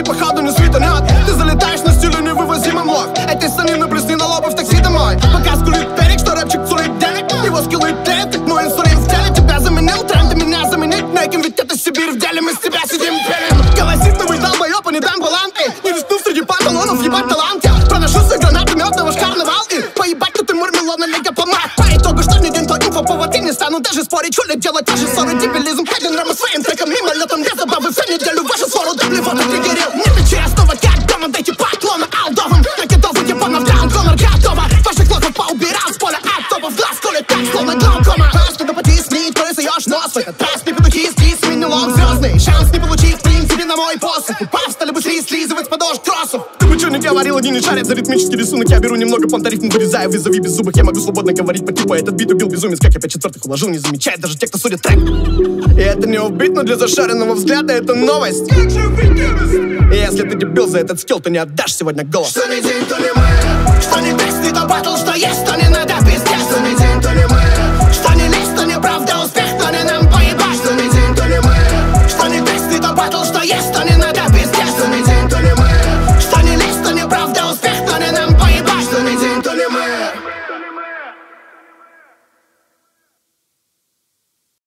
походу не светанет. Ты залетаешь на стиле невывозимым лох. Эти санины блесни на лоб в такси домой. Пока скулит перек, что рэпчик цурит денег. Его скиллы тлеют, как мой инсулин в теле. Тебя заменил тренд, ты меня заменить неким. Ведь это Сибирь в деле, мы с тебя сидим пелем. Голосистый долбоёб, а не дам баланты. Не рискну среди панталонов, ебать талант я. Проношу с гранаты, мёд на ваш карнавал. И поебать, ты Мармелона, лига помад. По итогу, что ни день, то инфоповод. И не стану даже спорить, хули делать те же ссоры. Дебилизм, Кевин Рэма своим треком. Мимолетом без забавы всю неделю вашу ссору. Даблевода триггерил. Не печи, я снова как дома. Дайте поклона Алдовым. Накидал за японов даун, Конор готова. Ваших лохов поубирал с поля от топов. Глаз колет так, словно глаукома. Раз, когда потиснить, то рисуешь нос. В этот раз не петухи, спи, сменилок звездный. Шанс не получить, в принципе, на мой посох. Упав, стали быстрее слизывать с подошв тросов. Ты бы чё не говорил, они не шарят за ритмический рисунок. Я беру немного понтарифм, вырезаю визави без зубок. Я могу свободно говорить по типу. Этот бит убил безумец, как я 5/4 уложил. Не замечает даже те, кто судит трек. И это не убит, но для зашаренного взгляда это новость. И если ты дебил за этот скилл, то не отдашь сегодня голос. Что не день, то не мы. Что не тест, не то батл, что есть, то не надо бить.